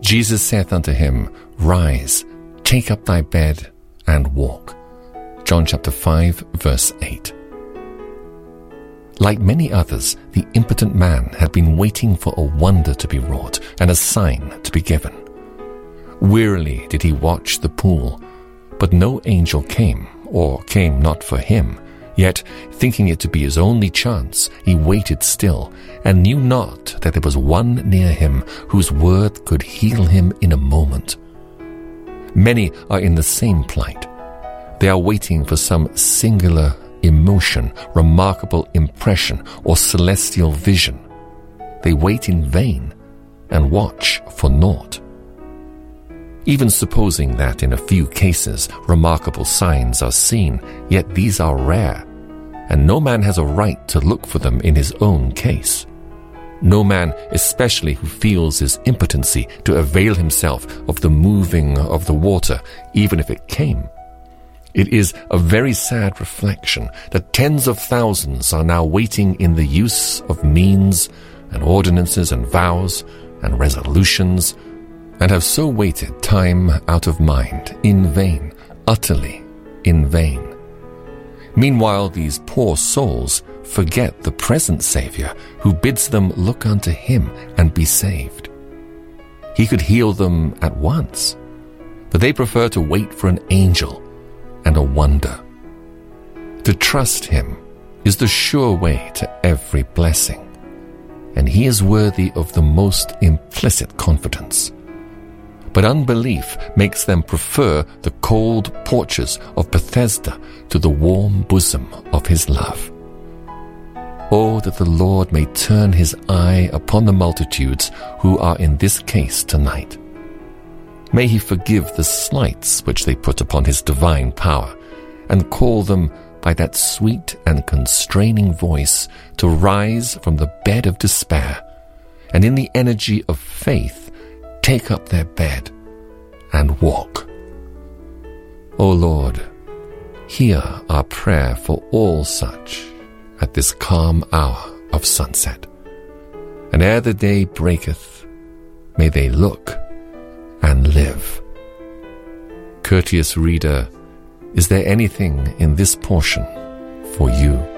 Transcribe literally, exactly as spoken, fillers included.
Jesus saith unto him, Rise, take up thy bed, and walk. John chapter five, verse eight. Like many others, the impotent man had been waiting for a wonder to be wrought and a sign to be given. Wearily did he watch the pool, but no angel came, or came not for him. Yet, thinking it to be his only chance, he waited still, and knew not that there was one near him whose word could heal him in a moment. Many are in the same plight. They are waiting for some singular emotion, remarkable impression, or celestial vision. They wait in vain and watch for naught. Even supposing that in a few cases remarkable signs are seen, yet these are rare, and no man has a right to look for them in his own case. No man, especially who feels his impotency to avail himself of the moving of the water, even if it came. It is a very sad reflection that tens of thousands are now waiting in the use of means and ordinances and vows and resolutions, and have so waited time out of mind, in vain, utterly in vain. Meanwhile, these poor souls forget the present Saviour, who bids them look unto him and be saved. He could heal them at once, but they prefer to wait for an angel and a wonder. To trust him is the sure way to every blessing, and he is worthy of the most implicit confidence. But unbelief makes them prefer the cold porches of Bethesda to the warm bosom of his love. Oh, that the Lord may turn his eye upon the multitudes who are in this case tonight. May he forgive the slights which they put upon his divine power, and call them by that sweet and constraining voice to rise from the bed of despair, and in the energy of faith take up their bed and walk. O Lord, hear our prayer for all such at this calm hour of sunset. And ere the day breaketh, may they look and live. Courteous reader, is there anything in this portion for you?